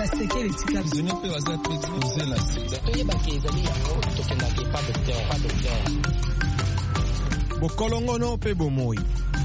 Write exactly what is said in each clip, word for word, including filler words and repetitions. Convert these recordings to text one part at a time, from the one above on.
basekeli tika zone pe baza prédisposé na sida toyeba ke ezali yango tokendaki pa docteur pa docteur bokolongono pe bomoi.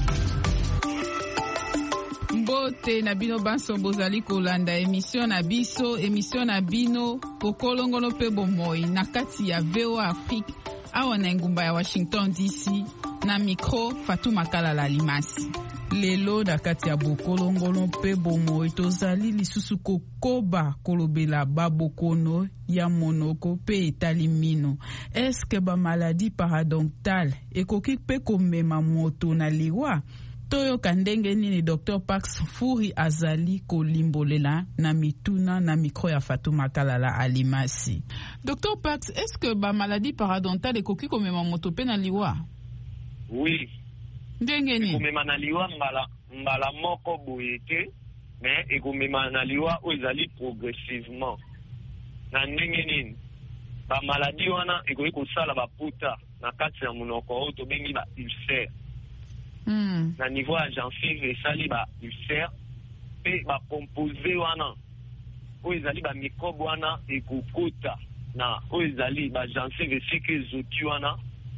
Mbote na bino banso bozali kolanda émission na biso émission na bino bokolongono pe bomoi na kati ya V O A Afrique awa na ngumba ya Washington D C na micro Fatuma Kalala Limasi. Lelo na kati ya bokolongono pe bomoi tozali lisusu kokoba kolobela babokono ya monoko pe etali mino. Eske ba maladie paradontale ekoki pe komema moto na liwa? Toyo kandenge nini docteur Pax Furi azali kolimbolela na mituna na micro ya Fatuma Kalala Alimasi. docteur Pax, est-ce que ba maladie paradontale ekoki komema moto pe na liwa? Oui. Ndenge nini? Komema na liwa mbala mbala moko boye te, mais ekomema na liwa o ezali progressivement. Na ndenge nini? Ba maladie wana ekoki kosala ba puta na kati ya monoko o to bengi ba ulcère. Mm. Na niveau ya gencive esali ba ulcère pe ba composé wana o ezali ba microbe wana ekokota na o ezali ba gencive esika ezoti wana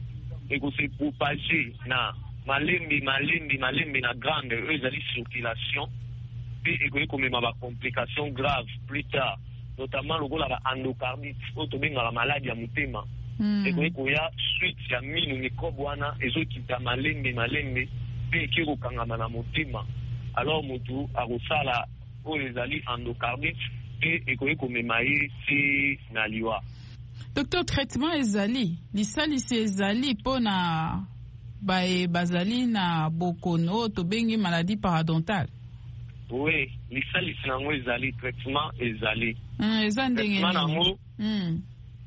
ekose propager na malembe malembe malembe na grande o ezali circulation pe ekoki komema ba complication grave plus tard, notamment lokola ba endocardite o to benga la maladie ya motema. Mm. ekoki koya suite ya minu microbe wana ezokita malembe malembe pe eki kokangama na motema, alors motu akosala oyo ezali endocardite pe ekoki komema ye ti na liwa. Docteur, traitement ezali lisalisi ezali mpona baye bazali na bokono to bengi maladie paradontale? Oui, lisalisi nango ezali, traitement ezali. Mm, eza ndenge traitement nango mm.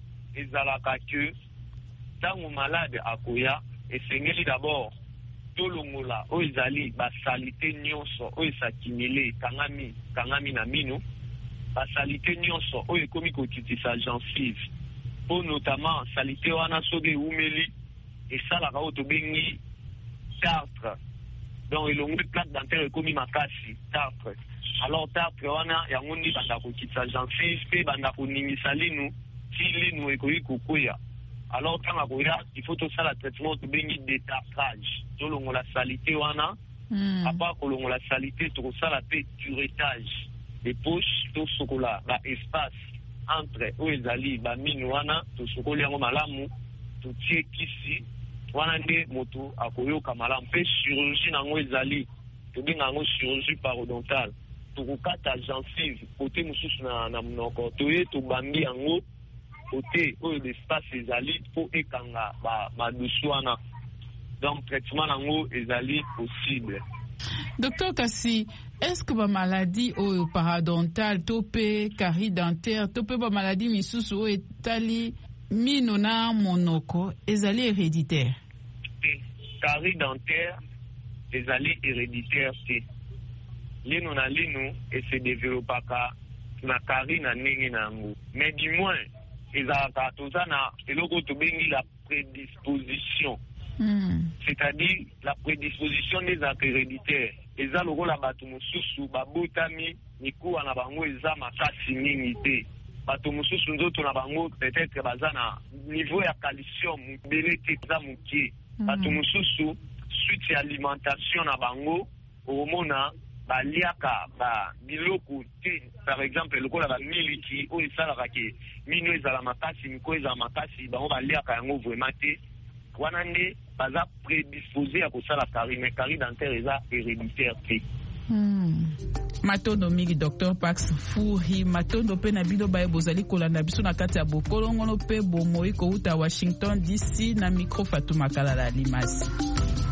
ezalaka ke ntango malade akoya esengeli d'abord tolongola oyo ezali basalite nyonso oyo esakimile kangami kangami na mino, basalite nyonso oyo ekomi kotitisa gencive, po notamment salite wana soki eumeli esalaka oyo tobengi tartre, donc elongwe plaque dentaire ekomi makasi tartre. Alors tartre wana yango ndi banda kokitisa gencive pe banda koningisa linu ti linu ekoki kokwea. Alors quand akoya il faut tout ça la traitement to bengi détartrage tolongola salite wana mm. apa kolongola salite to ça la pe curettage des poches to sokola ba espace entre o ezali ba mino wana to sokola yango malamu to tie kisi wana nde moto akoyoka malamu pe chirurgie nango ezali to benga yango chirurgie parodontale to kokata gencive côté mosusu na na monoko to ye to bambi yango côté oyo l'espace ezali po ekanga ba maduswana, donc traitement nango ezali possible. Docteur Kasi, est-ce que ba maladie oyo paradontale to pe carie dentaire to pe ba maladie misusu oyo etali mino na monoko ezali héréditaire? Carie dentaire ezali héréditaire te. Lino na lino et se développaka na carie na ndenge nango, mais du moins ezalaka toza na eloko tobengi la prédisposition. Mm. C'est-à-dire la prédisposition des actes héréditaires eza lokola bato mosusu babotami mikuwa na bango eza makasi mingi te, bato mosusu nzoto na bango peut-être baza na niveau ya calcium ebele te eza mokie. Mm. Bato mosusu suite ya alimentation na bango omona baliaka ba biloko te, par exemple lokola ba miliki oyo esalaka ke mino ezala makasi miko ezala makasi bango baliaka yango vraiment te, wana nde baza prédisposé ya kosala carie, mais carie dentaire eza héréditaire te. Hmm. Matondo mingi docteur Pax Furi, matondo pe na bino baye bozali kolanda biso na kati ya bokolongono pe bomoi kouta Washington D C na micro Fatuma Kalala Limasi.